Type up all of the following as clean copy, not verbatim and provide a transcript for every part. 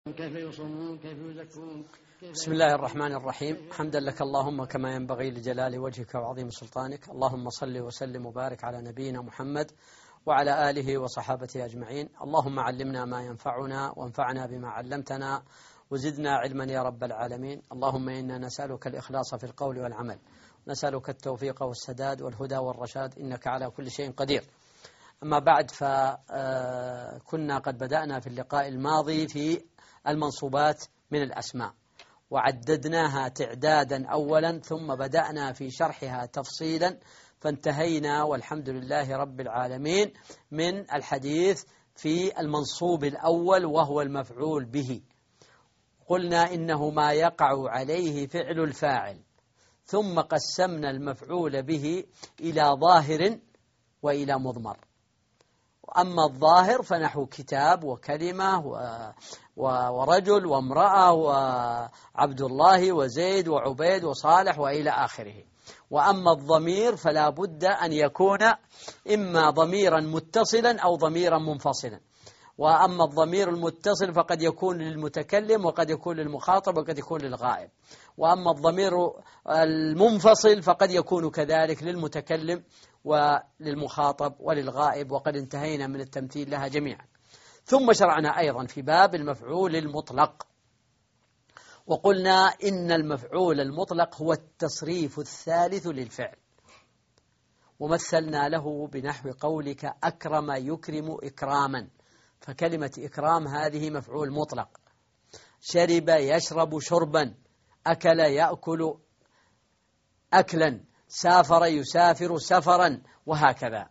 كيف يصومون كيف يزكون بسم الله الرحمن الرحيم. حمدا لك اللهم كما ينبغي لجلال وجهك وعظيم سلطانك. اللهم صل وسلم وبارك على نبينا محمد وعلى آله وصحابته أجمعين. اللهم علمنا ما ينفعنا وانفعنا بما علمتنا وزدنا علما يا رب العالمين. اللهم إنا نسألك الإخلاص في القول والعمل، نسألك التوفيق والسداد والهدى والرشاد، إنك على كل شيء قدير. أما بعد، فكنا قد بدأنا في اللقاء الماضي في المنصوبات من الأسماء، وعددناها تعدادا أولا، ثم بدأنا في شرحها تفصيلا، فانتهينا والحمد لله رب العالمين من الحديث في المنصوب الأول وهو المفعول به. قلنا إنه ما يقع عليه فعل الفاعل، ثم قسمنا المفعول به إلى ظاهر وإلى مضمر. أما الظاهر فنحو كتاب وكلمة ورجل وامرأة وعبد الله وزيد وعبيد وصالح وإلى آخره. وأما الضمير فلا بد أن يكون إما ضميرا متصلا أو ضميرا منفصلا. وأما الضمير المتصل فقد يكون للمتكلم وقد يكون للمخاطب وقد يكون للغائب. وأما الضمير المنفصل فقد يكون كذلك للمتكلم وللمخاطب وللغائب، وقد انتهينا من التمثيل لها جميعا. ثم شرعنا أيضا في باب المفعول المطلق، وقلنا إن المفعول المطلق هو التصريف الثالث للفعل، ومثلنا له بنحو قولك أكرم يكرم إكراما، فكلمة إكرام هذه مفعول مطلق. شرب يشرب شربا، أكل يأكل أكلا، سافر يسافر سفرا، وهكذا.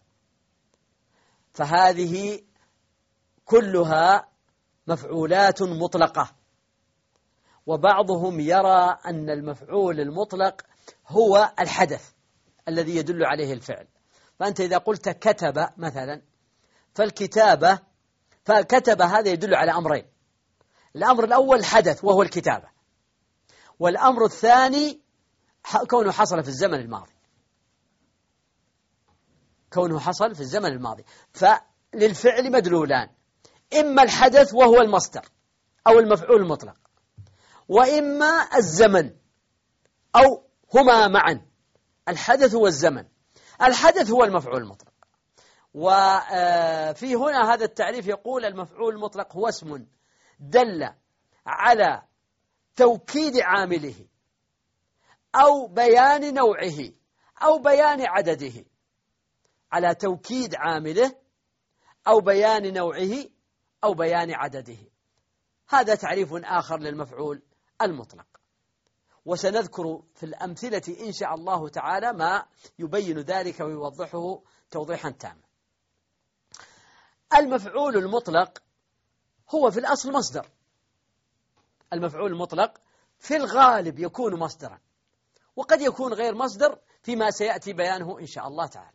فهذه كلها مفعولات مطلقة. وبعضهم يرى أن المفعول المطلق هو الحدث الذي يدل عليه الفعل. فأنت إذا قلت كتب مثلا، فكتب هذا يدل على أمرين: الأمر الأول حدث وهو الكتابة، والأمر الثاني كونه حصل في الزمن الماضي، فللفعل مدلولان: إما الحدث وهو المصدر أو المفعول المطلق، وإما الزمن أو هما معا، الحدث والزمن. الحدث هو المفعول المطلق. وفي هنا هذا التعريف يقول: المفعول المطلق هو اسم دل على توكيد عامله أو بيان نوعه أو بيان عدده، على توكيد عامله أو بيان نوعه أو بيان عدده. هذا تعريف آخر للمفعول المطلق، وسنذكر في الأمثلة إن شاء الله تعالى ما يبين ذلك ويوضحه توضيحا تاما. المفعول المطلق هو في الأصل مصدر. المفعول المطلق في الغالب يكون مصدرا، وقد يكون غير مصدر فيما سيأتي بيانه إن شاء الله تعالى،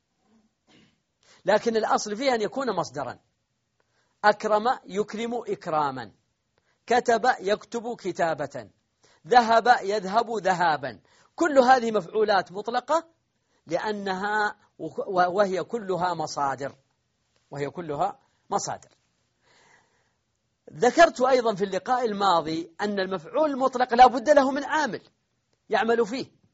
لكن الأصل فيه أن يكون مصدرا. أكرم يكرم إكراما، كتب يكتب كتابة، ذهب يذهب ذهابا. كل هذه مفعولات مطلقة لأنها وهي كلها مصادر. ذكرت أيضا في اللقاء الماضي أن المفعول المطلق لا بد له من عامل يعمل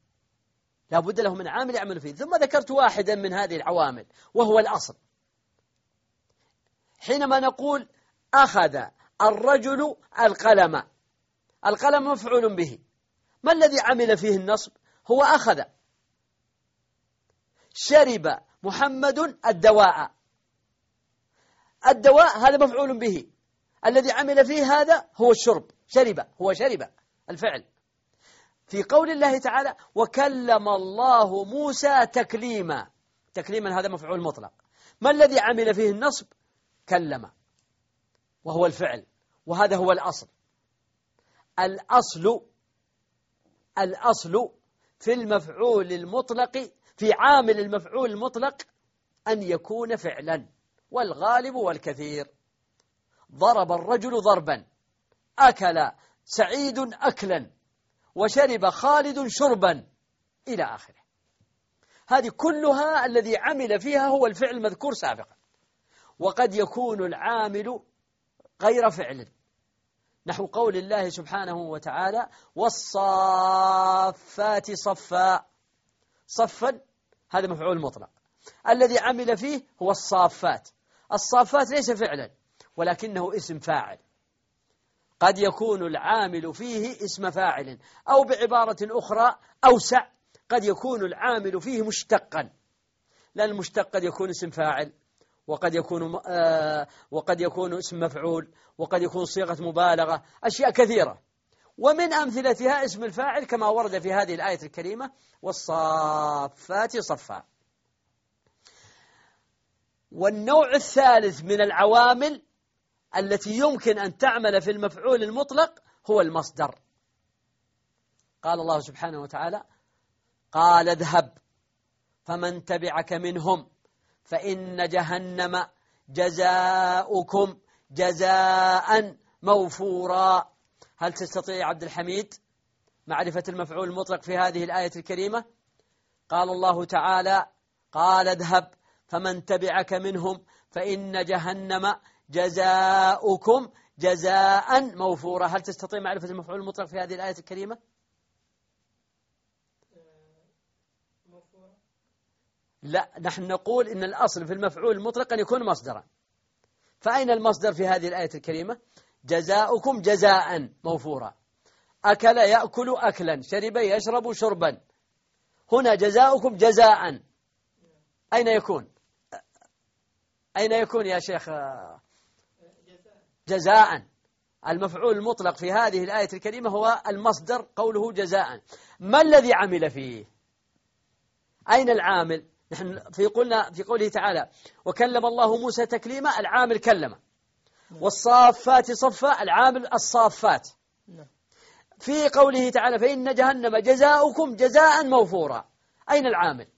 فيه، ثم ذكرت واحدا من هذه العوامل وهو الأصل. حينما نقول أخذ الرجل القلم مفعول به، ما الذي عمل فيه النصب؟ هو أخذ. شرب محمد الدواء هذا مفعول به، الذي عمل فيه هذا هو الشرب، شرب الفعل. في قول الله تعالى: وكلم الله موسى تكليما هذا مفعول مطلق. ما الذي عمل فيه النصب؟ كلم، وهو الفعل، وهذا هو الأصل. الأصل في المفعول المطلق، في عامل المفعول المطلق، أن يكون فعلا، والغالب والكثير. ضرب الرجل ضربا، أكل سعيد أكلا، وشرب خالد شربا، إلى آخره. هذه كلها الذي عمل فيها هو الفعل المذكور سابقا. وقد يكون العامل غير فعل، نحو قول الله سبحانه وتعالى والصافات صفا. صفا هذا مفعول مطلق، الذي عمل فيه هو الصافات. الصافات ليس فعلا ولكنه اسم فاعل، قد يكون العامل فيه اسم فاعل، أو بعبارة أخرى أوسع قد يكون العامل فيه مشتقا، لأن المشتق قد يكون اسم فاعل، وقد يكون اسم مفعول، وقد يكون صيغة مبالغة، أشياء كثيرة. ومن أمثلتها اسم الفاعل كما ورد في هذه الآية الكريمة والصافات صفا. والنوع الثالث من العوامل التي يمكن أن تعمل في المفعول المطلق هو المصدر. قال الله سبحانه وتعالى قال اذهب فمن تبعك منهم فإن جهنم جزاؤكم جزاء موفورا. هل تستطيع يا عبد الحميد معرفة المفعول المطلق في هذه الآية الكريمة؟ قال الله تعالى قال اذهب فمن تبعك منهم فإن جهنم جزاؤكم جزاء موفورا. هل تستطيع معرفة المفعول المطلق في هذه الآية الكريمة؟ لا، نحن نقول إن الأصل في المفعول المطلق أن يكون مصدرا. فأين المصدر في هذه الآية الكريمة؟ جزاؤكم جزاء موفورا. أكل يأكل أكلا، شرب يشرب شربا. هنا جزاؤكم جزاء أين يكون؟ أين يكون يا شيخ؟ جزاء. المفعول المطلق في هذه الآية الكريمة هو المصدر، قوله جزاء. ما الذي عمل فيه؟ أين العامل؟ نحن قلنا في قوله تعالى وكلم الله موسى تكليما، العامل كلم. والصافات صفا، العامل الصافات. في قوله تعالى فإن جهنم جزاؤكم جزاء موفورا، أين العامل؟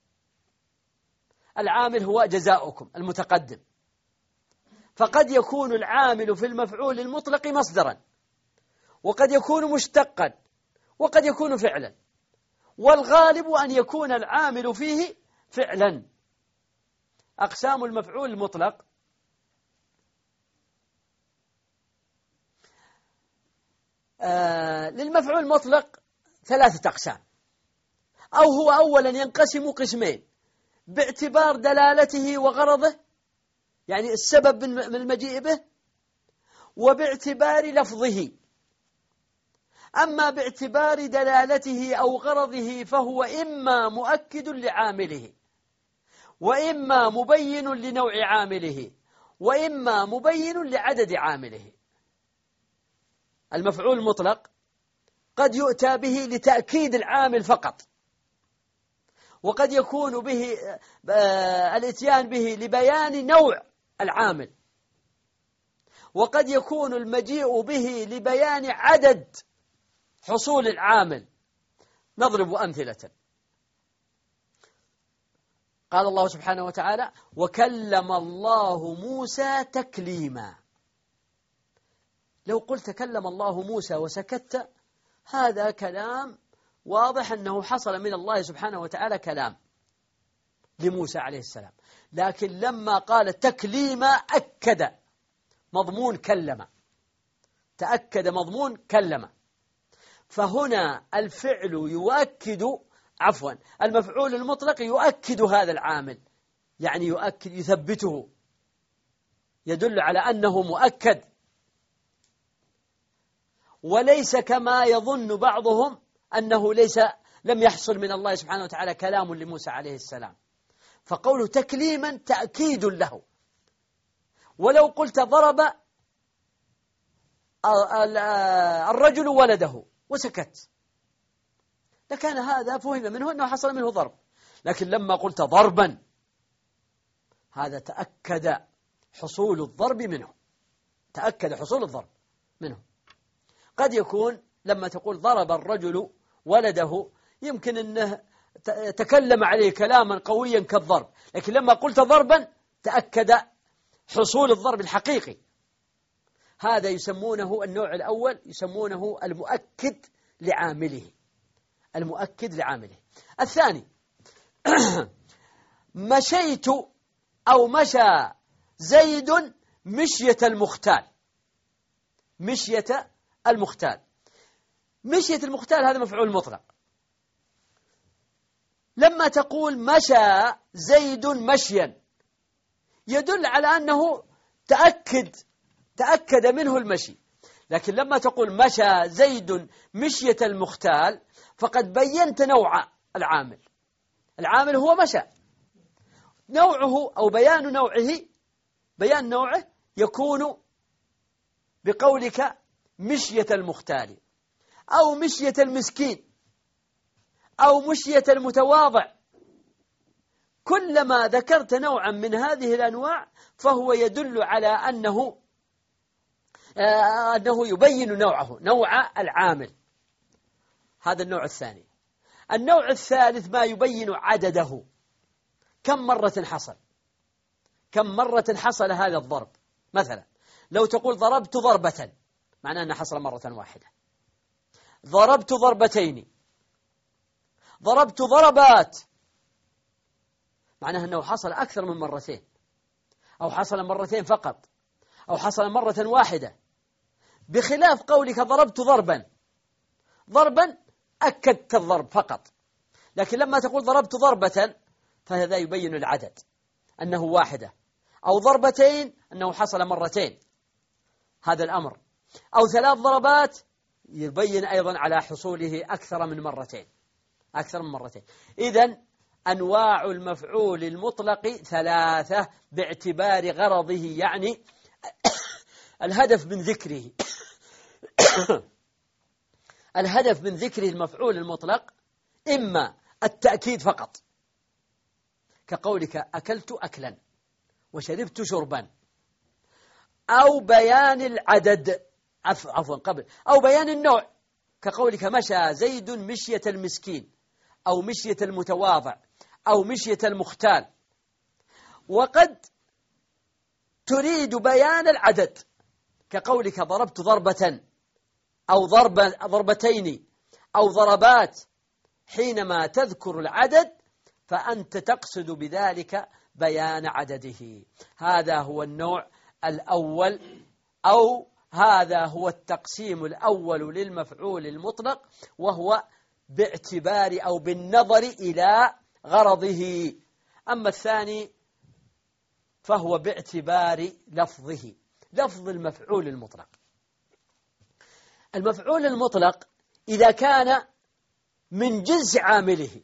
العامل هو جزاؤكم المتقدم. فقد يكون العامل في المفعول المطلق مصدرا، وقد يكون مشتقا، وقد يكون فعلا، والغالب أن يكون العامل فيه فعلا. أقسام المفعول المطلق: للمفعول المطلق 3 أقسام، أو هو أولا ينقسم قسمين باعتبار دلالته وغرضه، يعني السبب من المجيء به، وباعتبار لفظه. أما باعتبار دلالته أو غرضه فهو إما مؤكد لعامله، وإما مبين لنوع عامله، وإما مبين لعدد عامله. المفعول المطلق قد يؤتى به لتأكيد العامل فقط، وقد يكون به الاتيان به لبيان نوع العامل، وقد يكون المجيء به لبيان عدد حصول العامل. نضرب أمثلة. قال الله سبحانه وتعالى وكلم الله موسى تكليما. لو قلت كلم الله موسى وسكت، هذا كلام واضح أنه حصل من الله سبحانه وتعالى كلام لموسى عليه السلام. لكن لما قال تكليما أكد مضمون كلم، تأكد مضمون كلم. فهنا الفعل يؤكد، عفوا المفعول المطلق يؤكد هذا العامل، يعني يؤكد يثبته، يدل على أنه مؤكد، وليس كما يظن بعضهم أنه لم يحصل من الله سبحانه وتعالى كلام لموسى عليه السلام. فقوله تكليما تأكيد له. ولو قلت ضرب الرجل ولده وسكت لكان هذا فهم منه أنه حصل منه ضرب، لكن لما قلت ضربا هذا تأكد حصول الضرب منه، تأكد حصول الضرب منه. قد يكون لما تقول ضرب الرجل ولده يمكن أنه تكلم عليه كلاما قويا كالضرب، لكن لما قلت ضربا تأكد حصول الضرب الحقيقي. هذا يسمونه النوع الأول، يسمونه المؤكد لعامله، المؤكد لعامله. الثاني مشيت أو مشى زيد مشية المختال. مشية المختال. مشية المختال هذا مفعول مطلق. لما تقول مشى زيد مشيا يدل على أنه تأكد منه المشي. لكن لما تقول مشى زيد مشية المختال فقد بينت نوع العامل. العامل هو مشى. نوعه أو بيان نوعه يكون بقولك مشية المختال أو مشية المسكين أو مشية المتواضع. كلما ذكرت نوعا من هذه الأنواع فهو يدل على أنه يبين نوع العامل. هذا النوع الثاني. النوع الثالث ما يبين عدده. كم مرة حصل هذا الضرب. مثلا لو تقول ضربت ضربة معناه أنه حصل مرة واحدة. ضربت ضربتين. ضربت ضربات معناه أنه حصل أكثر من مرتين، أو حصل مرتين فقط، أو حصل مرة واحدة. بخلاف قولك ضربت ضربا أكدت الضرب فقط. لكن لما تقول ضربت ضربة فهذا يبين العدد أنه واحدة، أو ضربتين أنه حصل مرتين هذا الأمر، أو 3 ضربات يبين أيضا على حصوله أكثر من مرتين. إذن أنواع المفعول المطلق 3 باعتبار غرضه، يعني الهدف من ذكره المفعول المطلق إما التأكيد فقط كقولك أكلت أكلا وشربت شربا، أو بيان العدد أو بيان النوع كقولك مشى زيد مشية المسكين أو مشية المتواضع أو مشية المختال. وقد تريد بيان العدد كقولك ضربت ضربة أو ضربتين أو ضربات. حينما تذكر العدد فأنت تقصد بذلك بيان عدده. هذا هو النوع الأول، أو هذا هو التقسيم الأول للمفعول المطلق، وهو باعتبار أو بالنظر إلى غرضه. أما الثاني فهو باعتبار لفظه، لفظ المفعول المطلق. المفعول المطلق إذا كان من جنس عامله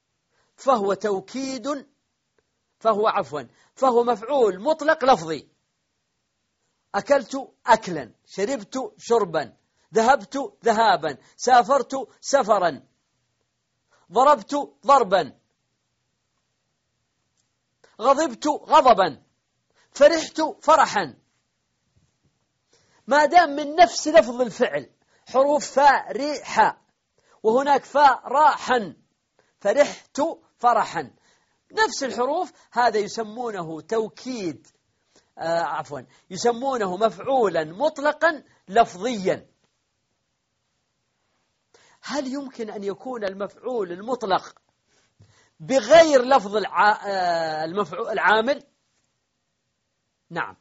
فهو مفعول مطلق لفظي. أكلت أكلا، شربت شربا، ذهبت ذهابا، سافرت سفرا، ضربت ضربا، غضبت غضبا، فرحت فرحا. ما دام من نفس لفظ الفعل، حروف فرح وهناك فرحا، فرحت فرحا، نفس الحروف، هذا يسمونه يسمونه مفعولا مطلقا لفظيا. هل يمكن أن يكون المفعول المطلق بغير لفظ العامل؟ نعم،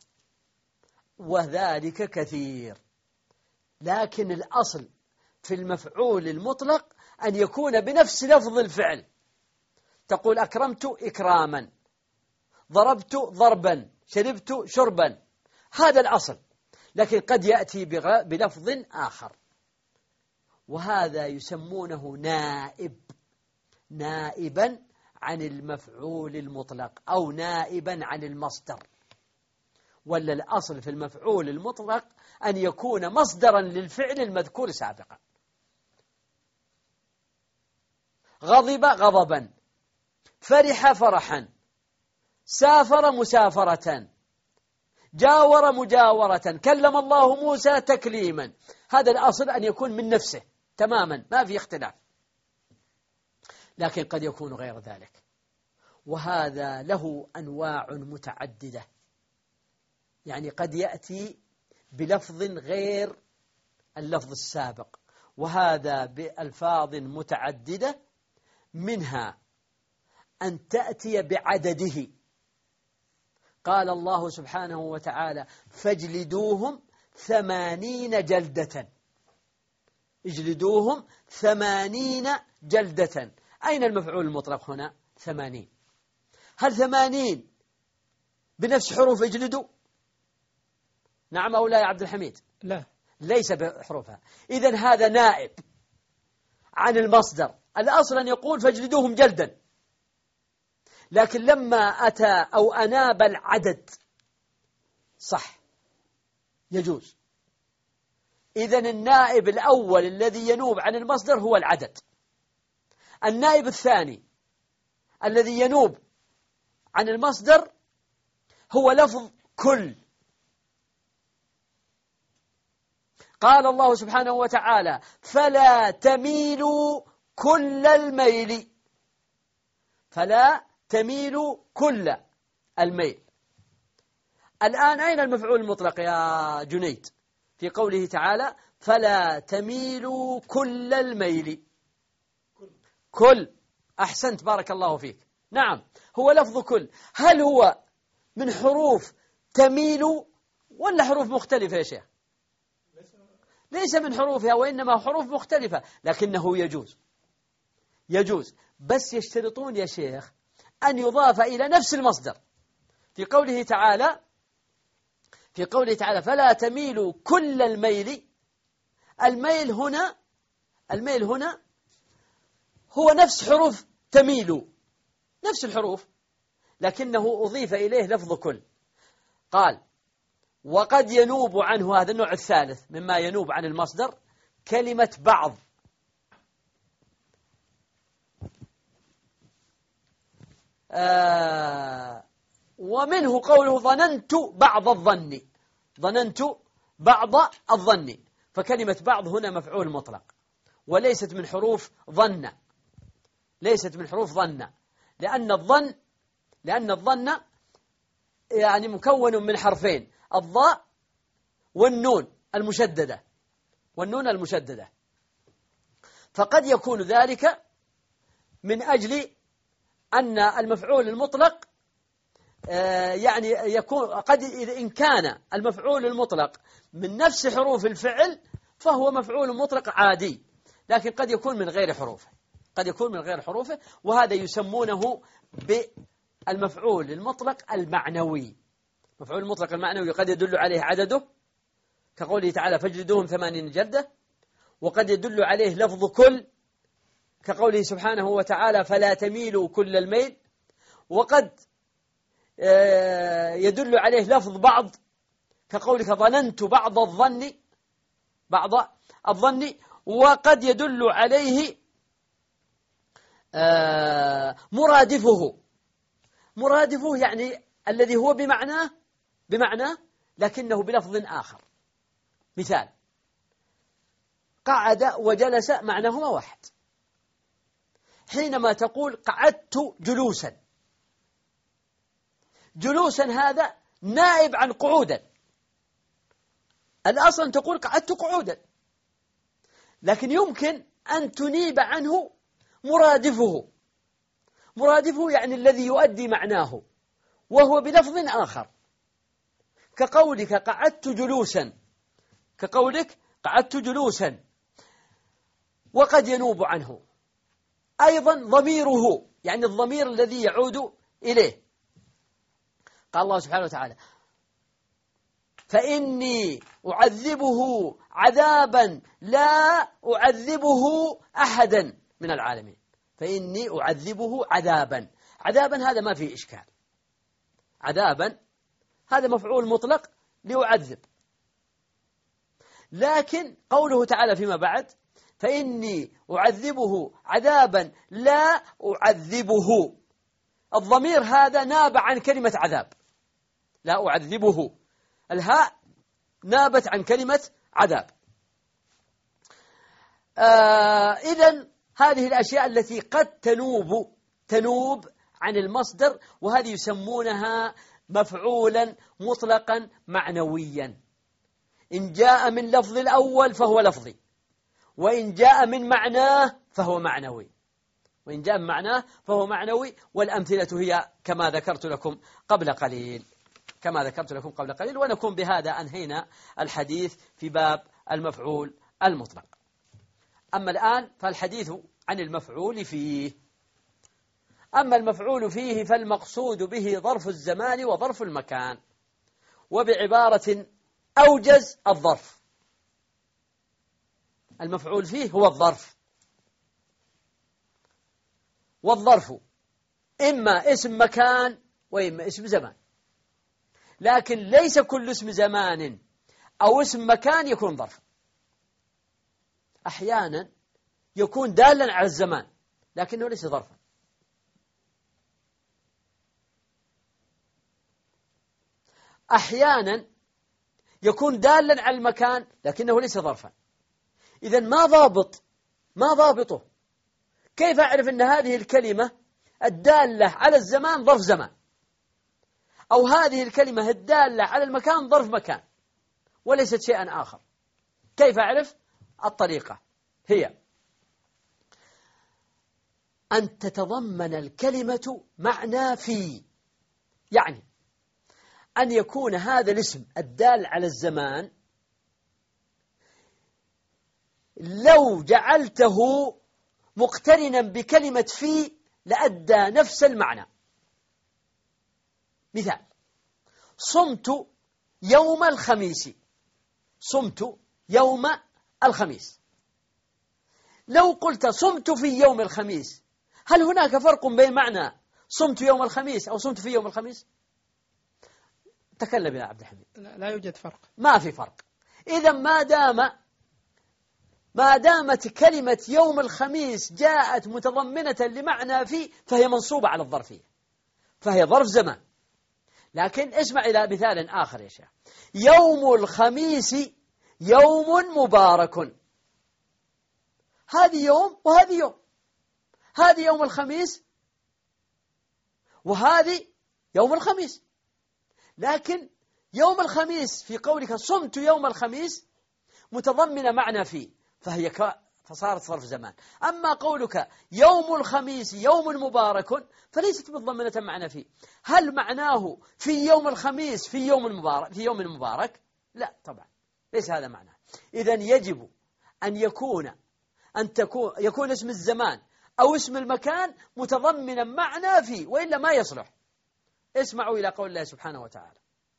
وذلك كثير. لكن الأصل في المفعول المطلق أن يكون بنفس لفظ الفعل. تقول أكرمت إكراما، ضربت ضربا، شربت شربا، هذا الأصل. لكن قد يأتي بلفظ آخر، وهذا يسمونه نائبا عن المفعول المطلق، أو نائبا عن المصدر. ولا الأصل في المفعول المطلق أن يكون مصدرا للفعل المذكور سابقا. غضب غضبا، فرح فرحا، سافر مسافرة، جاور مجاورة، كلم الله موسى تكليما. هذا الأصل أن يكون من نفسه تماما، ما في اختلاف. لكن قد يكون غير ذلك، وهذا له أنواع متعددة. يعني قد يأتي بلفظ غير اللفظ السابق، وهذا بألفاظ متعددة، منها أن تأتي بعدده. قال الله سبحانه وتعالى: فاجلدوهم 80 جلدة. اجلدوهم 80 جلدة. أين المفعول المطلق هنا؟ 80. هل 80 بنفس حروف اجلدوا؟ نعم أو لا يا عبد الحميد؟ لا، ليس بحروفها. إذن هذا نائب عن المصدر. الأصل أن يقول فاجلدوهم جلدا، لكن لما أتى أو أناب العدد صح، يجوز. إذن النائب الأول الذي ينوب عن المصدر هو العدد. النائب الثاني الذي ينوب عن المصدر هو لفظ كل. قال الله سبحانه وتعالى فلا تميلوا كل الميل. فلا تميلوا كل الميل. الآن أين المفعول المطلق يا جنيد في قوله تعالى فلا تميلوا كل الميل؟ كل. أحسنت بارك الله فيك. نعم هو لفظ كل. هل هو من حروف تميل ولا حروف مختلفة يا شيخ؟ ليس من حروفها، وإنما حروف مختلفة، لكنه يجوز. بس يشترطون يا شيخ أن يضاف إلى نفس المصدر. في قوله تعالى فلا تميلوا كل الميل. الميل هنا هو نفس حروف تميلوا، نفس الحروف، لكنه أضيف إليه لفظ كل. قال وقد ينوب عنه، هذا النوع الثالث مما ينوب عن المصدر، كلمة بعض. ومنه قوله ظننت بعض الظن. فكلمة بعض هنا مفعول مطلق، وليست من حروف ظن، لأن الظن يعني مكون من حرفين، الضاء والنون المشددة. فقد يكون ذلك من أجل أن المفعول المطلق يعني يكون قد إن كان المفعول المطلق من نفس حروف الفعل فهو مفعول مطلق عادي، لكن قد يكون من غير حروفه، وهذا يسمونه بالمفعول المطلق المعنوي. المفعول المطلق المعنوي قد يدل عليه عدده كقوله تعالى فاجلدوهم 80 جلدة، وقد يدل عليه لفظ كل كقوله سبحانه وتعالى فلا تميلوا كل الميل، وقد يدل عليه لفظ بعض كقولك ظننت بعض الظن، وقد يدل عليه مرادفه يعني الذي هو بمعناه لكنه بلفظ آخر. مثال قعد وجلس معناهما واحد. حينما تقول قعدت جلوسا هذا نائب عن قعودا. الأصل تقول قعدت قعودا، لكن يمكن أن تنيب عنه مرادفه يعني الذي يؤدي معناه وهو بلفظ آخر، كقولك قعدت جلوسا. وقد ينوب عنه أيضا ضميره، يعني الضمير الذي يعود إليه. قال الله سبحانه وتعالى فإني أعذبه عذابا لا أعذبه أحدا من العالمين. فإني أعذبه عذابا هذا ما فيه إشكال. عذابا هذا مفعول مطلق ليعذب، لكن قوله تعالى فيما بعد فإني أعذبه عذابا لا أعذبه، الضمير هذا ناب عن كلمة عذاب. لا أعذبه، الهاء نابت عن كلمة عذاب. إذن هذه الأشياء التي قد تنوب عن المصدر، وهذه يسمونها مفعولا مطلقا معنويا. إن جاء من لفظ الأول فهو لفظي، وإن جاء من معناه فهو معنوي، والأمثلة هي كما ذكرت لكم قبل قليل. كما ذكرت لكم قبل قليل. ونكون بهذا أنهينا الحديث في باب المفعول المطلق. أما الآن فالحديث عن المفعول فيه. أما المفعول فيه فالمقصود به ظرف الزمان وظرف المكان، وبعبارة أوجز الظرف. المفعول فيه هو الظرف، والظرف إما اسم مكان وإما اسم زمان، لكن ليس كل اسم زمان أو اسم مكان يكون ظرف. أحيانا يكون دالا على الزمان لكنه ليس ظرفا، أحيانا يكون دالا على المكان لكنه ليس ظرفا. إذن ما ضابطه؟ كيف أعرف أن هذه الكلمة الدالة على الزمان ظرف زمان، أو هذه الكلمة الدالة على المكان ظرف مكان وليست شيئا آخر؟ كيف أعرف؟ الطريقة هي أن تتضمن الكلمة معنى في، يعني أن يكون هذا الاسم الدال على الزمان لو جعلته مقترنا بكلمة في لأدى نفس المعنى. مثال: صمت يوم الخميس. صمت يوم الخميس. لو قلت صمت في يوم الخميس، هل هناك فرق بين معنى صمت يوم الخميس أو صمت في يوم الخميس؟ تكلم يا عبد الحميد. لا يوجد فرق. ما في فرق. إذا ما دامت كلمة يوم الخميس جاءت متضمنة لمعنى في فهي منصوبة على الظرفية، فهي ظرف زمان. لكن اسمع إلى مثال آخر يا شيخ: يوم الخميس يوم مبارك. هذه يوم وهذه يوم، هذه يوم الخميس وهذه يوم الخميس، لكن يوم الخميس في قولك صمت يوم الخميس متضمنة معنى فيه فصارت ظرف زمان. أما قولك يوم الخميس يوم مبارك فليست متضمنة معنى فيه. هل معناه في يوم الخميس في يوم مبارك؟ لا طبعا، ليس هذا معناه. إذن يجب أن يكون اسم الزمان أو اسم المكان متضمنا معنى فيه، وإلا ما يصلح. اسمعوا إلى قول الله سبحانه وتعالى: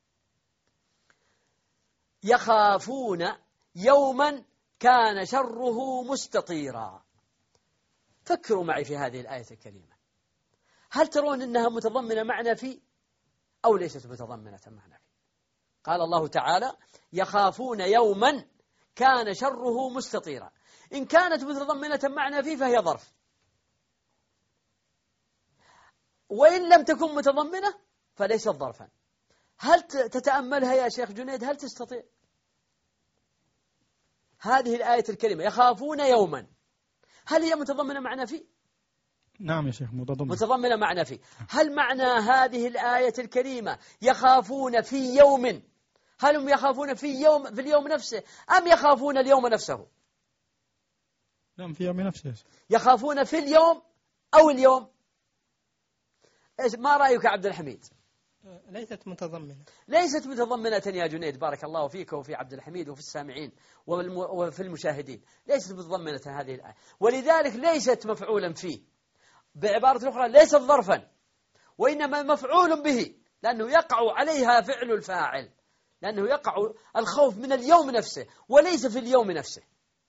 يخافون يوما كان شره مستطيرا. فكروا معي في هذه الآية الكريمة، هل ترون أنها متضمنة معنى فيه أو ليست متضمنة معنى فيه؟ قال الله تعالى: يخافون يوما كان شره مستطيرا. إن كانت متضمنة معنى فيه فهي ظرف، وإن لم تكن متضمنة فليست ظرفا. هل تتأملها يا شيخ جنيد؟ هل تستطيع؟ هذه الآية الكريمة يخافون يوما، هل هي متضمنة معنى فيه؟ نعم يا شيخ متضمنة معنى فيه. هل معنى هذه الآية الكريمة يخافون في يوم، هل هم يخافون في اليوم نفسه أم يخافون اليوم نفسه؟ نعم في يوم نفسه. يخافون في اليوم أو اليوم؟ ما رأيك عبد الحميد؟ ليست متضمنة. ليست متضمنة يا جنيد، بارك الله فيك وفي عبد الحميد وفي السامعين وفي المشاهدين. ليست متضمنة هذه الآية، ولذلك ليست مفعولا فيه. بعبارة أخرى ليست ظرفا، وإنما مفعول به، لأنه يقع عليها فعل الفاعل، لأنه يقع الخوف من اليوم نفسه وليس في اليوم نفسه.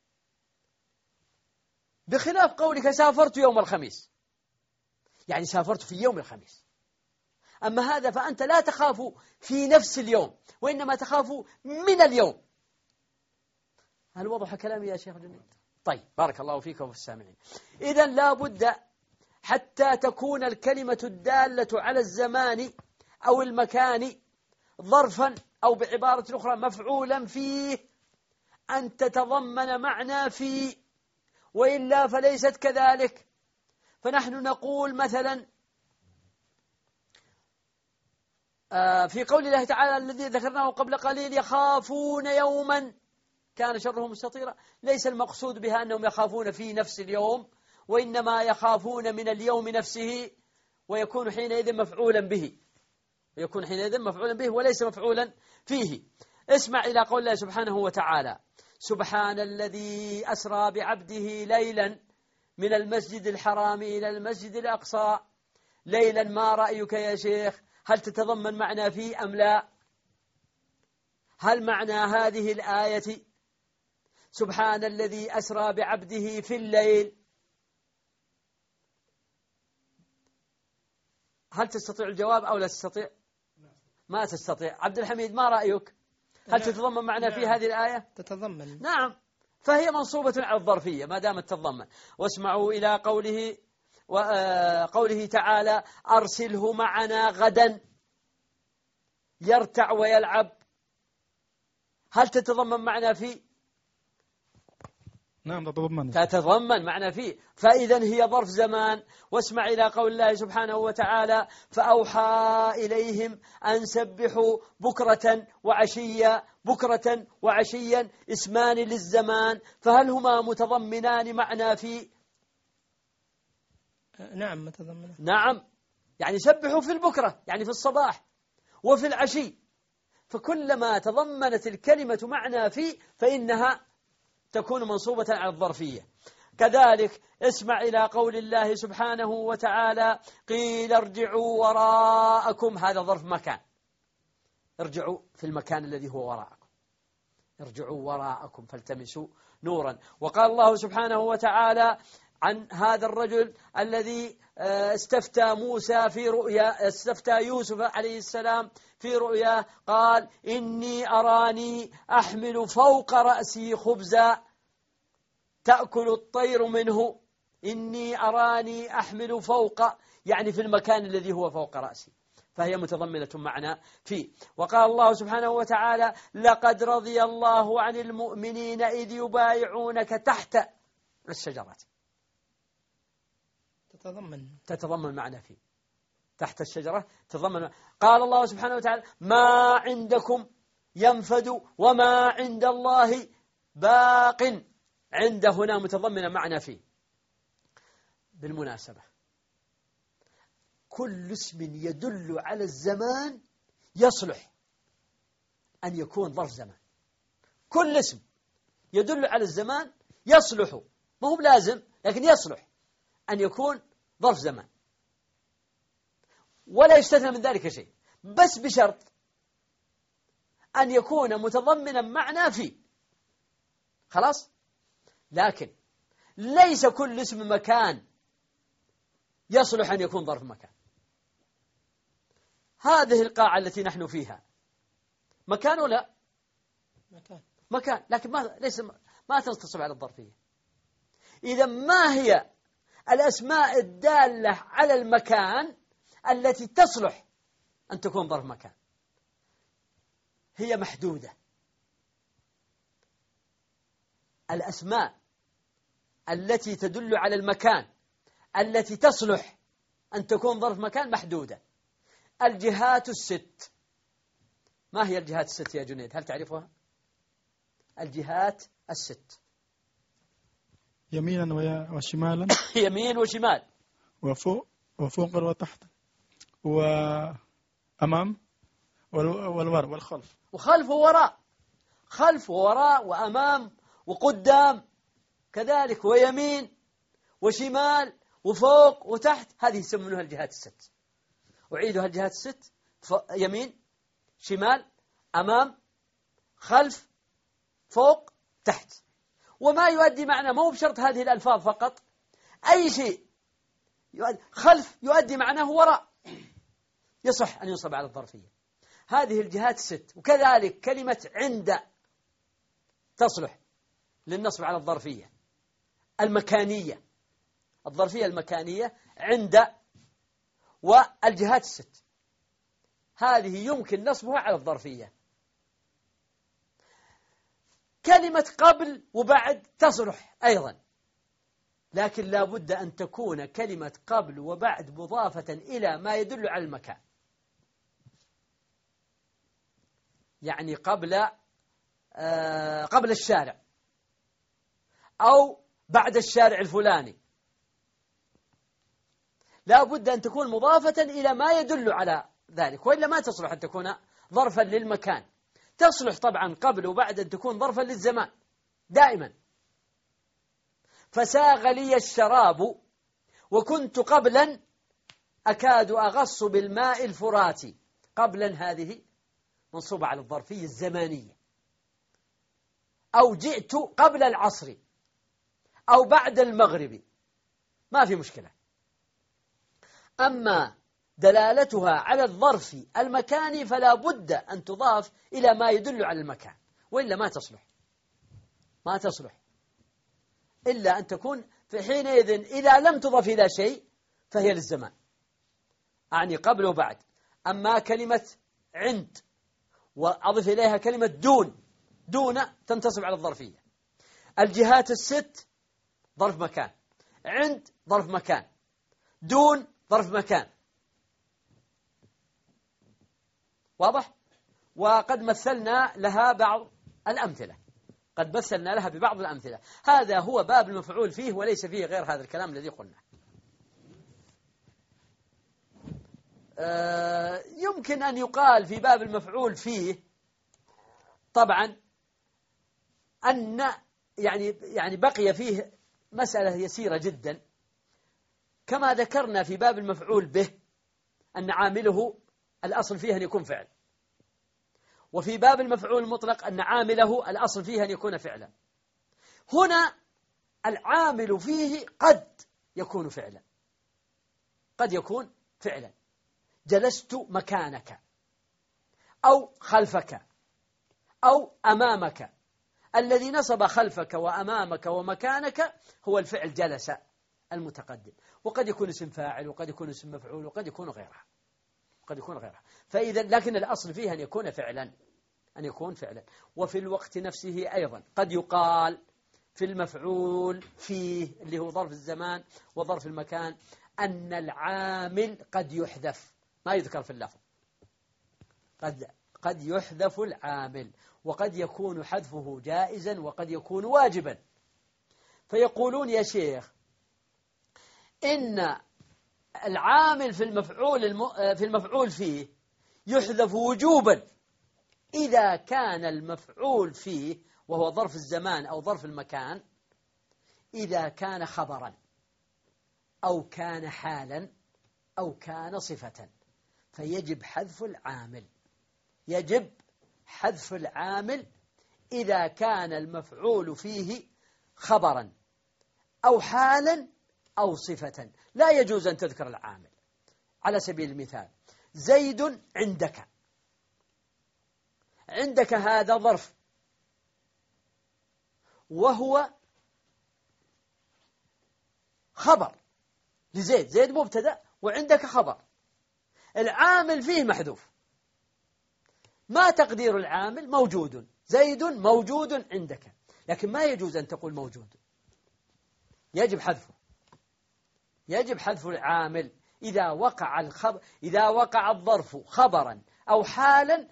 بخلاف قولك سافرت يوم الخميس، يعني سافرت في يوم الخميس. أما هذا فأنت لا تخاف في نفس اليوم، وإنما تخاف من اليوم. هل وضح كلامي يا شيخ جميل؟ طيب، بارك الله فيك وفي السامعين. إذن لا بد حتى تكون الكلمة الدالة على الزمان أو المكان ظرفا، أو بعبارة أخرى مفعولا فيه، أن تتضمن معنى فيه، وإلا فليست كذلك. فنحن نقول مثلا في قول الله تعالى الذي ذكرناه قبل قليل: يخافون يوما كان شره مستطيرا، ليس المقصود بها أنهم يخافون في نفس اليوم، وإنما يخافون من اليوم نفسه، ويكون حينئذ مفعولا به. يكون حينئذ مفعولا به وليس مفعولا فيه. اسمع إلى قول الله سبحانه وتعالى: سبحان الذي أسرى بعبده ليلا من المسجد الحرام إلى المسجد الأقصى. ليلا ما رأيك يا شيخ؟ هل تتضمن معنى فيه أم لا؟ هل معنى هذه الآية سبحان الذي أسرى بعبده في الليل؟ هل تستطيع الجواب أو لا تستطيع؟ ما تستطيع. عبد الحميد ما رأيك؟ هل تتضمن معنى في هذه الآية؟ تتضمن. نعم، فهي منصوبة على الظرفية ما دامت تتضمن. واسمعوا إلى قوله تعالى: أرسله معنا غدا يرتع ويلعب. هل تتضمن معنى في؟ نعم تتضمن. تتضمن معنى فيه، فإذا هي ظرف زمان. واسمع إلى قول الله سبحانه وتعالى: فأوحى إليهم أن سبحوا بكرة وعشيا. بكرة وعشيا اسمان للزمان، فهل هما متضمنان معنى في؟ نعم متضمنان. نعم، يعني سبحوا في البكرة يعني في الصباح، وفي العشي، فكلما تضمنت الكلمة معنى في فإنها تكون منصوبة على الظرفية. كذلك اسمع إلى قول الله سبحانه وتعالى: قيل ارجعوا وراءكم. هذا ظرف مكان، ارجعوا في المكان الذي هو وراءكم، ارجعوا وراءكم فالتمسوا نورا. وقال الله سبحانه وتعالى عن هذا الرجل الذي استفتى يوسف عليه السلام في رؤياه، قال: إني أراني أحمل فوق رأسي خبزا تأكل الطير منه. إني أراني أحمل فوق، يعني في المكان الذي هو فوق رأسي، فهي متضمنة معنى فيه. وقال الله سبحانه وتعالى: لقد رضي الله عن المؤمنين إذ يبايعونك تحت الشجرة. تتضمن معنى فيه، تحت الشجرة تتضمن. قال الله سبحانه وتعالى: ما عندكم ينفد وما عند الله باق. عند هنا متضمن معنى فيه. بالمناسبة كل اسم يدل على الزمان يصلح أن يكون ظرف زمان. كل اسم يدل على الزمان يصلح، ما هو لازم لكن يصلح أن يكون ظرف زمان، ولا يستثنى من ذلك شيء، بس بشرط أن يكون متضمنا معنى فيه. خلاص؟ لكن ليس كل اسم مكان يصلح أن يكون ظرف مكان. هذه القاعة التي نحن فيها مكان ولا مكان، لكن ما تنتصب على الظرفية. إذا ما هي الأسماء الدالة على المكان التي تصلح أن تكون ظرف مكان؟ هي محدودة. الأسماء التي تدل على المكان التي تصلح أن تكون ظرف مكان محدودة. الجهات الست. ما هي الجهات الست يا جنيد؟ هل تعرفها؟ الجهات الست: يمينا وشمالا. يمين وشمال، وفوق وتحت، وأمام والوراء والخلف. وخلف ووراء، خلف ووراء وأمام وقدام كذلك، ويمين وشمال وفوق وتحت. هذه يسمونها الجهات الست. أعيدها: الجهات الست: يمين، شمال، أمام، خلف، فوق، تحت. وما يؤدي معنى، مو بشرط هذه الألفاظ فقط، أي شيء خلف يؤدي معناه وراء يصح أن ينصب على الظرفية. هذه الجهات الست. وكذلك كلمة عند تصلح للنصب على الظرفية المكانية. الظرفية المكانية عند، والجهات الست هذه يمكن نصبها على الظرفية. كلمة قبل وبعد تصلح أيضا، لكن لا بد أن تكون كلمة قبل وبعد مضافة إلى ما يدل على المكان. يعني قبل الشارع أو بعد الشارع الفلاني، لا بد أن تكون مضافة إلى ما يدل على ذلك، وإلا ما تصلح أن تكون ظرفا للمكان. تصلح طبعا قبل وبعد أن تكون ظرفا للزمان دائما. فساغ لي الشراب وكنت قبلا أكاد أغص بالماء الفراتي. قبلا هذه منصوبة على الظرفية الزمانية، أو جئت قبل العصر أو بعد المغرب ما في مشكلة. أما دلالتها على الظرف المكاني فلا بد أن تضاف إلى ما يدل على المكان، وإلا ما تصلح إلا أن تكون في حينئذ إذا لم تضف إلى شيء فهي للزمان، أعني قبل وبعد. أما كلمة عند وأضف إليها كلمة دون تنتصب على الظرفية. الجهات الست ظرف مكان، عند ظرف مكان، دون ظرف مكان. واضح؟ وقد مثلنا لها بعض الأمثلة، ببعض الأمثلة. هذا هو باب المفعول فيه، وليس فيه غير هذا الكلام الذي قلنا. يمكن أن يقال في باب المفعول فيه طبعا أن يعني بقي فيه مسألة يسيرة جدا، كما ذكرنا في باب المفعول به أن عامله الأصل فيه أن يكون فعل، وفي باب المفعول المطلق أن عامله الأصل فيه أن يكون فعلا. هنا العامل فيه قد يكون فعلا، جلست مكانك أو خلفك أو أمامك. الذي نصب خلفك وأمامك ومكانك هو الفعل جلس المتقدم، وقد يكون اسم فاعل وقد يكون اسم مفعول وقد يكون غيرها. فإذا لكن الأصل فيه أن يكون فعلا. وفي الوقت نفسه أيضا قد يقال في المفعول فيه اللي هو ظرف الزمان وظرف المكان أن العامل قد يحذف، ما يذكر في اللفظ، قد يحذف العامل، وقد يكون حذفه جائزا وقد يكون واجبا. فيقولون يا شيخ إن العامل في المفعول فيه يحذف وجوبا إذا كان المفعول فيه وهو ظرف الزمان أو ظرف المكان إذا كان خبرا أو كان حالا أو كان صفة، فيجب حذف العامل إذا كان المفعول فيه خبرا أو حالا أو صفة. لا يجوز أن تذكر العامل. على سبيل المثال زيد عندك هذا ظرف وهو خبر لزيد، زيد مبتدأ وعندك خبر، العامل فيه محذوف. ما تقدير العامل؟ موجود، زيد موجود عندك، لكن ما يجوز أن تقول موجود، يجب حذف العامل إذا وقع الظرف خبرا أو حالا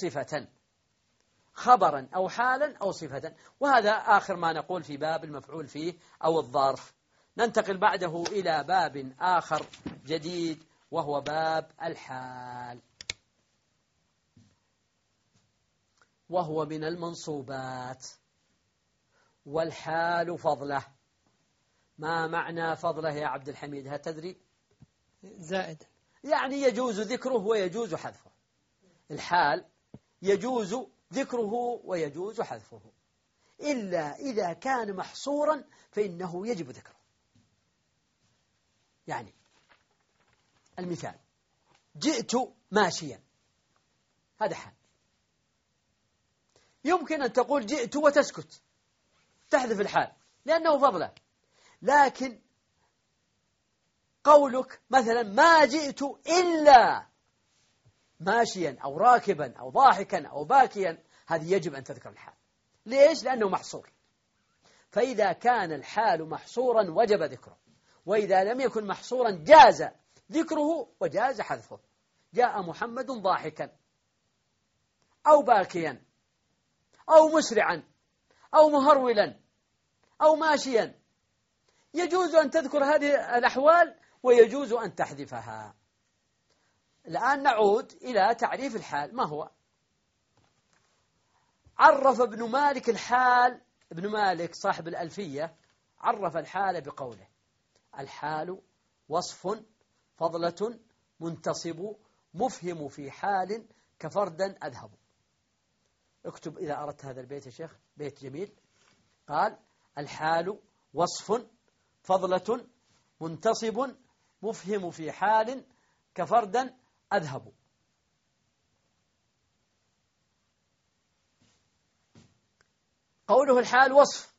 أو صفة. وهذا آخر ما نقول في باب المفعول فيه أو الظرف. ننتقل بعده إلى باب آخر جديد وهو باب الحال، وهو من المنصوبات. والحال فضله. ما معنى فضله يا عبد الحميد؟ هل تدري؟ زائد، يعني يجوز ذكره ويجوز حذفه. الحال يجوز ذكره ويجوز حذفه، إلا إذا كان محصورا فإنه يجب ذكره. يعني المثال جئت ماشيا، هذا حال. يمكن أن تقول جئت وتسكت، تحذف الحال لأنه فضله. لكن قولك مثلا ما جئت إلا ماشيا أو راكبا أو ضاحكا أو باكيا، هذه يجب أن تذكر الحال. ليش؟ لأنه محصور. فإذا كان الحال محصورا وجب ذكره، وإذا لم يكن محصورا جاز ذكره وجاز حذفه. جاء محمد ضاحكا أو باكيا أو مسرعا أو مهرولا أو ماشيا، يجوز أن تذكر هذه الأحوال ويجوز أن تحذفها. الآن نعود إلى تعريف الحال. ما هو؟ عرف ابن مالك الحال، ابن مالك صاحب الألفية عرف الحال بقوله: الحال وصف فضلة منتصب مفهم في حال كفردا أذهب. اكتب إذا أردت هذا البيت يا شيخ، بيت جميل. قال: الحال وصف فضلة منتصب مفهم في حال كفردا أذهب. قوله الحال وصف،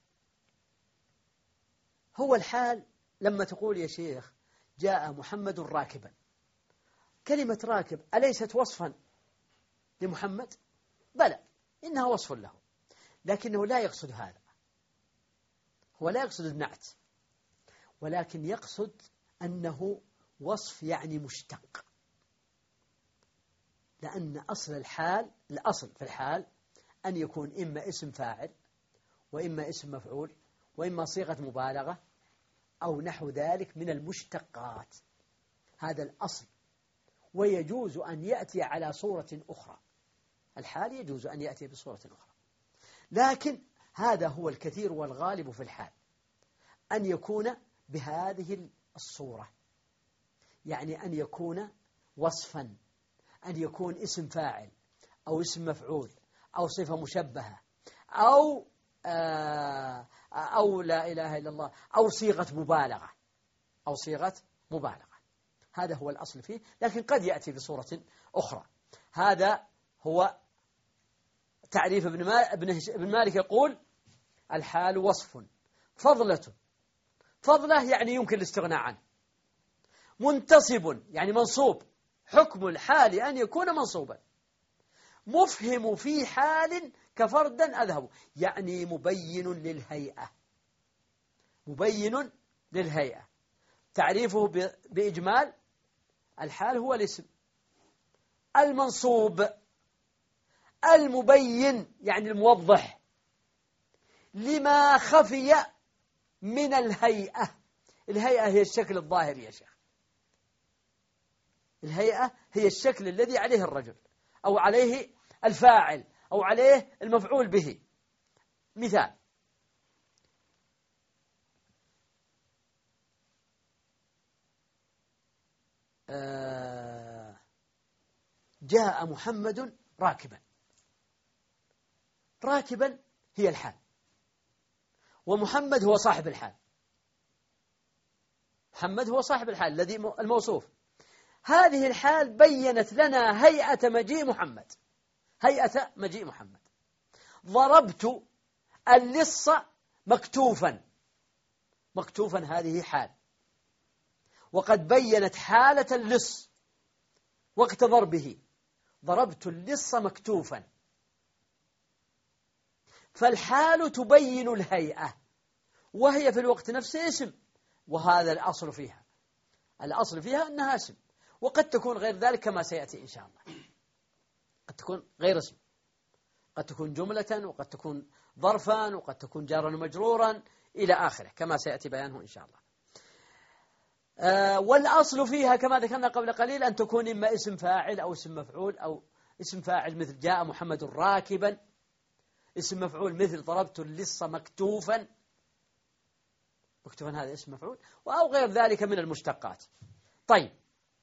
هو الحال لما تقول يا شيخ جاء محمد راكبا، كلمة راكب أليست وصفا لمحمد؟ بلى، إنها وصف له، لكنه لا يقصد هذا، هو لا يقصد النعت، ولكن يقصد أنه وصف يعني مشتق، لأن أصل الحال، الأصل في الحال أن يكون إما اسم فاعل وإما اسم مفعول وإما صيغة مبالغة أو نحو ذلك من المشتقات، هذا الأصل. ويجوز أن يأتي على صورة أخرى، الحال يجوز أن يأتي بصورة أخرى، لكن هذا هو الكثير والغالب في الحال، أن يكون بهذه الصورة، يعني أن يكون وصفا، أن يكون اسم فاعل أو اسم مفعول أو صفة مشبهة أو لا إله إلا الله أو صيغة مبالغة أو صيغة مبالغة. هذا هو الأصل فيه، لكن قد يأتي بصورة أخرى. هذا هو تعريف ابن مالك. يقول: الحال وصف فضلة، فضلة يعني يمكن الاستغناء عنه، منتصب يعني منصوب، حكم الحال أن يكون منصوبا، مفهم في حال كفردا أذهب، يعني مبين للهيئة، مبين للهيئة. تعريفه بإجمال: الحال هو الاسم المنصوب المبين يعني الموضح لما خفي من الهيئة. الهيئة هي الشكل الظاهري يا شيخ، الهيئة هي الشكل الذي عليه الرجل أو عليه الفاعل أو عليه المفعول به. مثال: جاء محمد راكبا، راكبا هي الحال، ومحمد هو صاحب الحال، محمد هو صاحب الحال الذي الموصوف. هذه الحال بيّنت لنا هيئة مجيء محمد، هيئة مجيء محمد. ضربت اللص مكتوفا، مكتوفا هذه حال، وقد بيّنت حالة اللص وقت ضربه، ضربت اللص مكتوفا. فالحال تبين الهيئة، وهي في الوقت نفسه اسم، وهذا الأصل فيها، الأصل فيها أنها اسم، وقد تكون غير ذلك كما سيأتي إن شاء الله، قد تكون غير اسم، قد تكون جملة، وقد تكون ظرفا، وقد تكون جارا ومجرورا إلى آخره كما سيأتي بيانه إن شاء الله. والأصل فيها كما ذكرنا قبل قليل أن تكون إما اسم فاعل أو اسم مفعول، أو اسم فاعل مثل جاء محمد راكبا، اسم مفعول مثل ضربت اللص مكتوفا، مكتوفا هذا اسم مفعول، أو غير ذلك من المشتقات. طيب،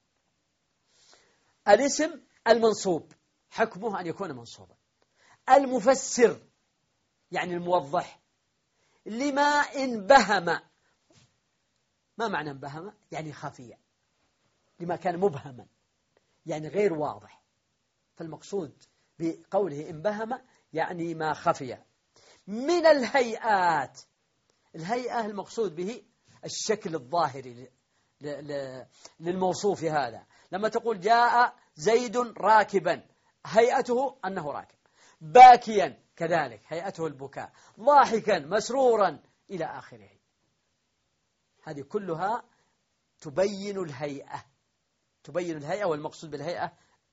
الاسم المنصوب حكمه أن يكون منصوبا، المفسر يعني الموضح، لما انبهم. ما معنى انبهم؟ يعني خفي، لما كان مبهما يعني غير واضح، فالمقصود بقوله انبهم يعني ما خفي. من الهيئات، الهيئة المقصود به الشكل الظاهري للموصوف هذا. لما تقول جاء زيد راكبا، هيئته أنه راكب، باكيا كذلك هيئته البكاء، ضاحكا مسرورا إلى آخره. هذه كلها تبين الهيئة، تبين الهيئة، والمقصود بالهيئة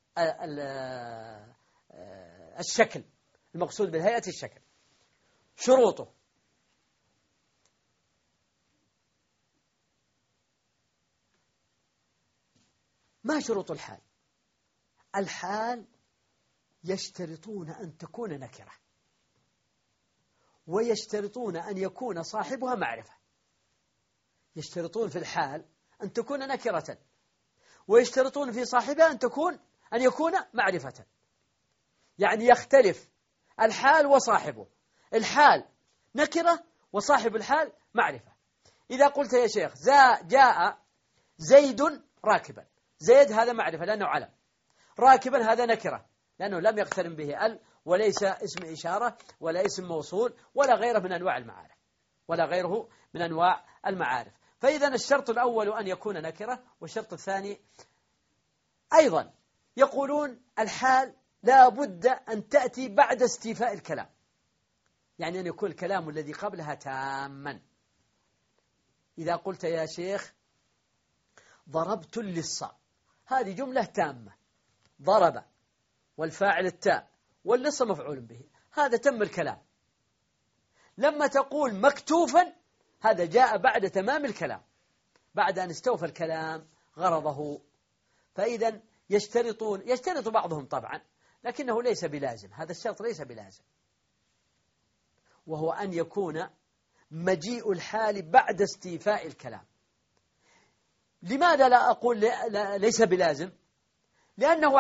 الشكل، المقصود بالهيئة الشكل. شروطه: ما شروط الحال؟ الحال يشترطون أن تكون نكرة، ويشترطون أن يكون صاحبها معرفة. يشترطون في الحال أن تكون نكرة، ويشترطون في صاحبها أن يكون معرفة. يعني يختلف الحال وصاحبه. الحال نكرة وصاحب الحال معرفة. إذا قلت يا شيخ جاء زيد راكبا، زيد هذا معرفة لأنه علم، راكبا هذا نكرة لأنه لم يقترن به ال، وليس اسم إشارة ولا اسم موصول ولا غيره من أنواع المعارف. فإذا الشرط الأول أن يكون نكرة، والشرط الثاني أيضا يقولون الحال لا بد أن تأتي بعد استيفاء الكلام، يعني أن يكون الكلام الذي قبلها تاما. إذا قلت يا شيخ ضربت اللص، هذه جملة تامة، ضرب والفاعل التاء واللص مفعول به، هذا تم الكلام. لما تقول مكتوفا هذا جاء بعد تمام الكلام، بعد أن استوفى الكلام غرضه. فإذا يشترط بعضهم طبعا، لكنه ليس بلازم، هذا الشرط ليس بلازم، وهو أن يكون مجيء الحال بعد استيفاء الكلام. لماذا لا أقول ليس بلازم؟ لأنه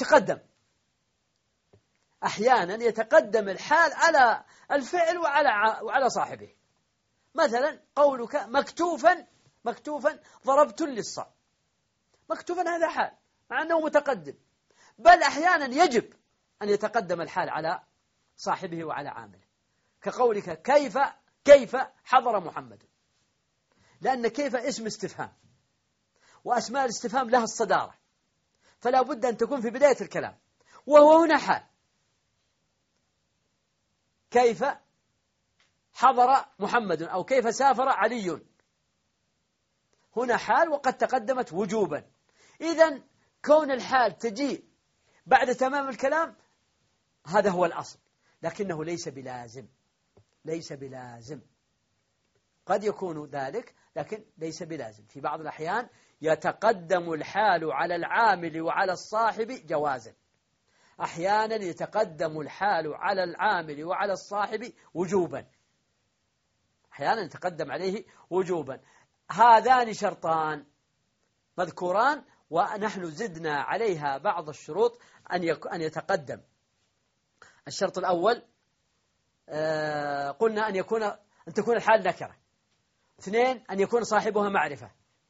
أحيانا يتقدم الحال على الفعل وعلى صاحبه. مثلا قولك مكتوفا ضربت اللص، مكتوفا هذا حال مع أنه متقدم، بل أحيانا يجب أن يتقدم الحال على صاحبه وعلى عامله، كقولك كيف حضر محمد، لأن كيف اسم استفهام، وأسماء الاستفهام لها الصدارة، فلا بد أن تكون في بداية الكلام، وهو هنا حال. كيف حضر محمد أو كيف سافر علي، هنا حال وقد تقدمت وجوبا. إذن كون الحال تجيء بعد تمام الكلام هذا هو الأصل، لكنه ليس بلازم. قد يكون ذلك لكن ليس بلازم. في بعض الأحيان يتقدم الحال على العامل وعلى الصاحب جوازا، أحيانا يتقدم الحال على العامل وعلى الصاحب وجوبا، أحيانا يتقدم عليه وجوبا. هذان شرطان مذكوران، ونحن زدنا عليها بعض الشروط أن يتقدم. الشرط الأول قلنا أن تكون الحال نكرة. 2 أن يكون صاحبها معرفة.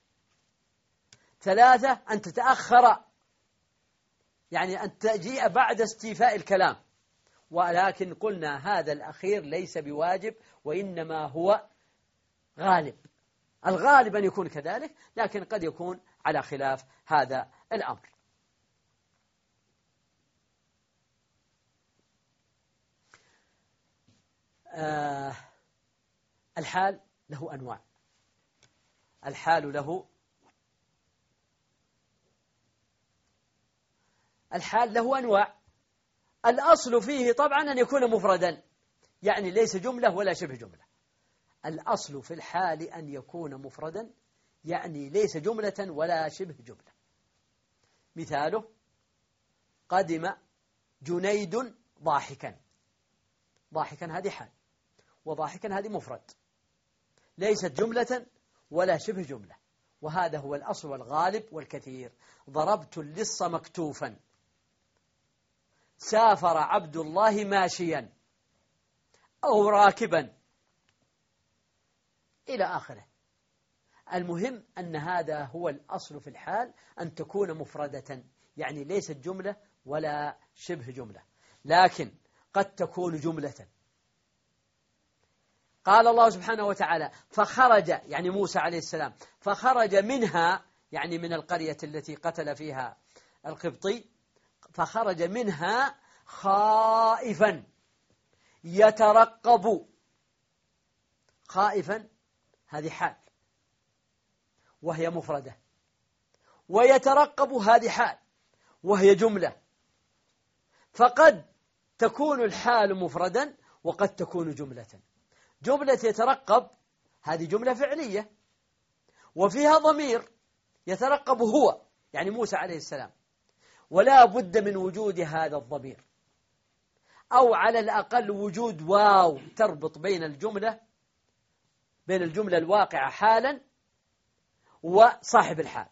3 أن تتأخر، يعني أن تجيء بعد استيفاء الكلام. ولكن قلنا هذا الأخير ليس بواجب، وإنما هو غالب. الغالب أن يكون كذلك، لكن قد يكون على خلاف هذا الأمر. الحال له أنواع. الحال له أنواع. الأصل فيه طبعا أن يكون مفردا، يعني ليس جملة ولا شبه جملة. الأصل في الحال أن يكون مفردا، يعني ليس جملة ولا شبه جملة. مثاله قدم جنيد ضاحكا، ضاحكا هذه حال، وضاحكا هذه مفرد، ليست جملة ولا شبه جملة، وهذا هو الأصل والغالب والكثير. ضربت اللص مكتوفا، سافر عبد الله ماشيا أو راكبا، إلى آخره. المهم أن هذا هو الأصل في الحال، أن تكون مفردة، يعني ليست جملة ولا شبه جملة، لكن قد تكون جملة. قال الله سبحانه وتعالى فخرج، يعني موسى عليه السلام، فخرج منها، يعني من القرية التي قتل فيها القبطي، فخرج منها خائفا يترقب. خائفا هذه حال وهي مفردة، ويترقب هذه حال وهي جملة. فقد تكون الحال مفردا وقد تكون جملة. جملة يترقب هذه جملة فعلية وفيها ضمير، يترقب هو يعني موسى عليه السلام، ولا بد من وجود هذا الضمير، أو على الأقل وجود واو تربط بين الجملة الواقعة حالا وصاحب الحال.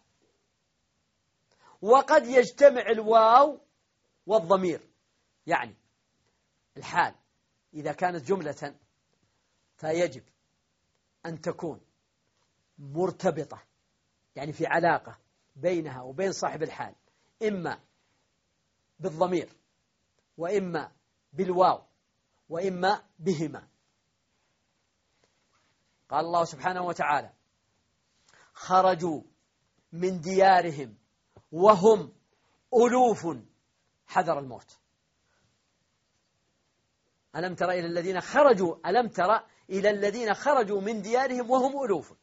وقد يجتمع الواو والضمير، يعني الحال إذا كانت جملة فيجب أن تكون مرتبطة، يعني في علاقة بينها وبين صاحب الحال، إما بالضمير وإما بالواو وإما بهما. قال الله سبحانه وتعالى: خرجوا من ديارهم وهم ألوف حذر الموت. ألم تر إلى الذين خرجوا من ديارهم وهم ألوف.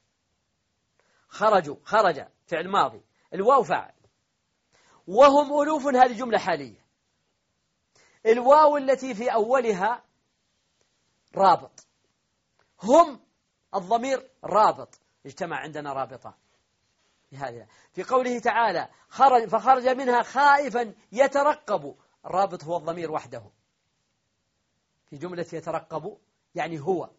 خرج فعل ماضي، الواو فاعل، وهم ألوف هذه جملة حالية. الواو التي في أولها رابط، هم الضمير رابط، اجتمع عندنا رابطان. في قوله تعالى فخرج منها خائفا يترقب، الرابط هو الضمير وحده في جملة يترقب، يعني هو.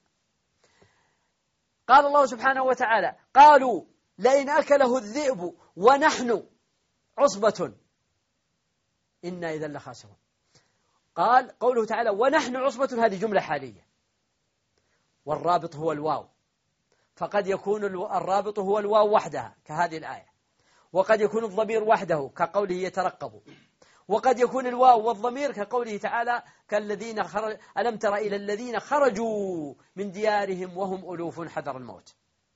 قال الله سبحانه وتعالى: قالوا لئن أكله الذئب ونحن عصبة إنا إذا لخاسرون. قوله تعالى ونحن عصبة هذه جملة حالية، والرابط هو الواو، فقد يكون الرابط هو الواو وحدها كهذه الآية، وقد يكون الضمير وحده كقوله يترقب، وقد يكون الواو والضمير كقوله تعالى كالذين ألم تر إلى الذين خرجوا من ديارهم وهم ألوف حذر الموت.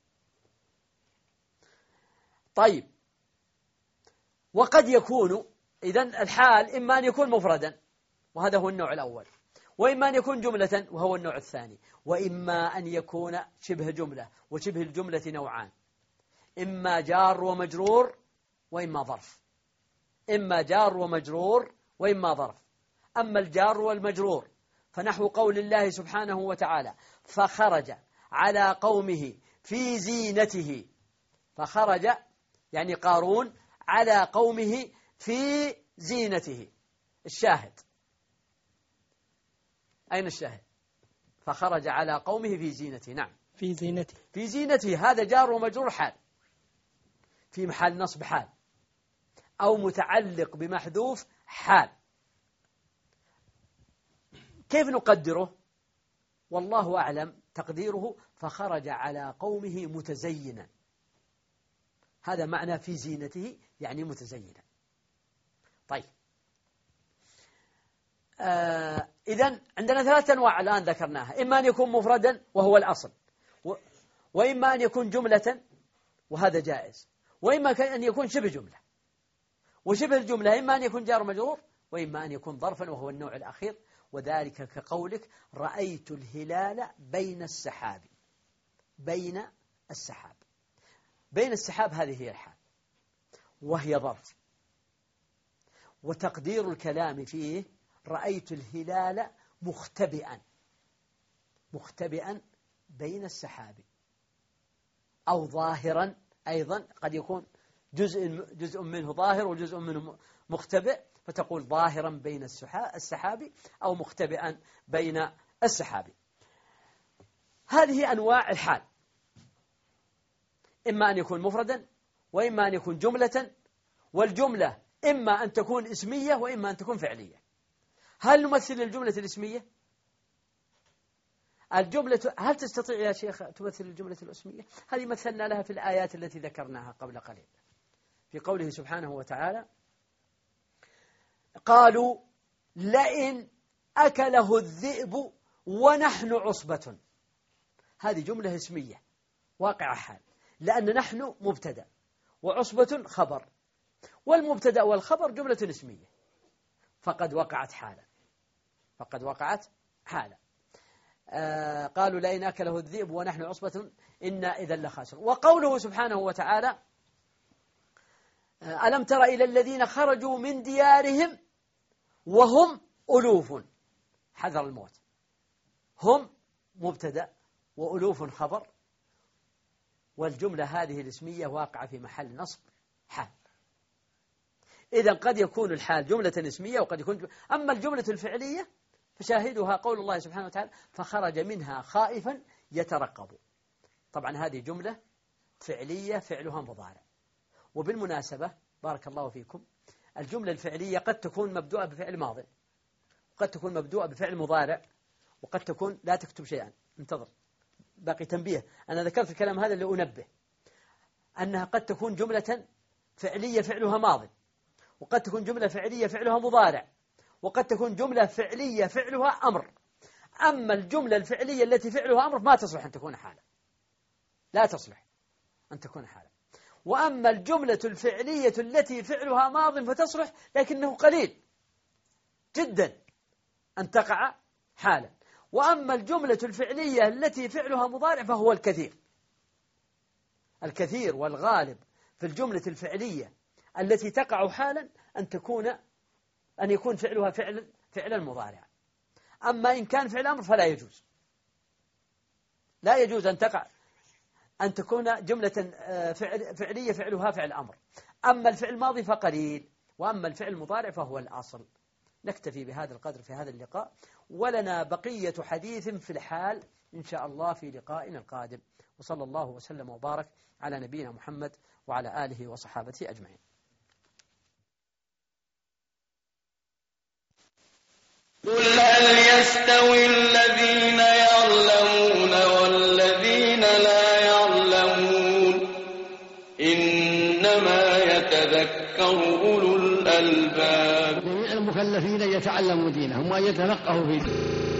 طيب، وقد يكون إذن الحال إما أن يكون مفردا وهذا هو النوع الأول، وإما أن يكون جملة وهو النوع الثاني، وإما أن يكون شبه جملة، وشبه الجملة نوعان: إما جار ومجرور وإما ظرف. إما جار ومجرور وإما ظرف. أما الجار والمجرور فنحو قول الله سبحانه وتعالى: فخرج على قومه في زينته. فخرج يعني قارون على قومه في زينته. الشاهد أين الشاهد؟ فخرج على قومه في زينته. نعم، في زينته هذا جار ومجرور حال، في محل نصب حال، أو متعلق بمحذوف حال. كيف نقدره؟ والله أعلم. تقديره فخرج على قومه متزينا، هذا معنى في زينته يعني متزينا. طيب، إذن عندنا 3 أنواع الآن ذكرناها: إما أن يكون مفردا وهو الأصل، وإما أن يكون جملة وهذا جائز، وإما أن يكون شبه جملة. وشبه الجملة إما أن يكون جار مجرور وإما أن يكون ظرفا وهو النوع الأخير، وذلك كقولك رأيت الهلال بين السحاب. بين السحاب، بين السحاب هذه هي الحال وهي ظرف، وتقدير الكلام فيه رأيت الهلال مختبئا بين السحاب، أو ظاهرا أيضا، قد يكون جزء منه ظاهر وجزء منه مختبئ، فتقول ظاهرا بين السحاب أو مختبئا بين السحاب. هذه أنواع الحال، إما أن يكون مفردا وإما أن يكون جملة، والجملة إما أن تكون اسمية وإما أن تكون فعلية. هل نمثل الجملة الاسمية؟ هل تستطيع يا شيخ تمثل الجملة الاسمية؟ هذه مثلنا لها في الآيات التي ذكرناها قبل قليل، في قوله سبحانه وتعالى: قالوا لئن أكله الذئب ونحن عصبة. هذه جملة اسمية واقع حال، لأن نحن مبتدأ وعصبة خبر، والمبتدأ والخبر جملة اسمية، فقد وقعت حالا. قالوا لئن أكله الذئب ونحن عصبة إنا إذا لخاسرون. وقوله سبحانه وتعالى: ألم تر إلى الذين خرجوا من ديارهم وهم ألوف حذر الموت. هم مبتدأ وألوف خبر، والجملة هذه الاسمية واقعة في محل نصب حال. إذن قد يكون الحال جملة اسمية وقد يكون أما الجملة الفعلية فشاهدها قول الله سبحانه وتعالى فخرج منها خائفا يترقب. طبعا هذه جملة فعلية فعلها مضارع. وبالمناسبة بارك الله فيكم الجملة الفعلية قد تكون مبدوءة بفعل ماضي وقد تكون مبدوءة بفعل مضارع وقد تكون لا تكتب شيئا. انتظر باقي تنبيه. أنا ذكرت الكلام هذا لأنبه أنها قد تكون جملة فعلية فعلها ماضي وقد تكون جملة فعلية فعلها مضارع وقد تكون جملة فعلية فعلها أمر. أما الجملة الفعلية التي فعلها أمر ما تصلح أن تكون حالا، لا تصلح أن تكون حالا. وأما الجملة الفعلية التي فعلها ماض فتصلح لكنه قليل جدا أن تقع حالا. وأما الجملة الفعلية التي فعلها مضارع فهو الكثير والغالب في الجملة الفعلية التي تقع حالا أن يكون فعلها فعلا مضارعا. أما إن كان فعل أمر فلا يجوز، لا يجوز أن تكون جملة فعلية فعلها فعل أمر. أما الفعل الماضي فقليل وأما الفعل المضارع فهو الأصل. نكتفي بهذا القدر في هذا اللقاء ولنا بقية حديث في الحال إن شاء الله في لقائنا القادم. وصلى الله وسلم وبارك على نبينا محمد وعلى آله وصحابته أجمعين. قل هل يستوي الذين يعلمون والذين لا يعلمون إنما يتذكر أولو الألباب. جميع المكلفين يتعلموا دينهم ويتفقهوا في دينهم.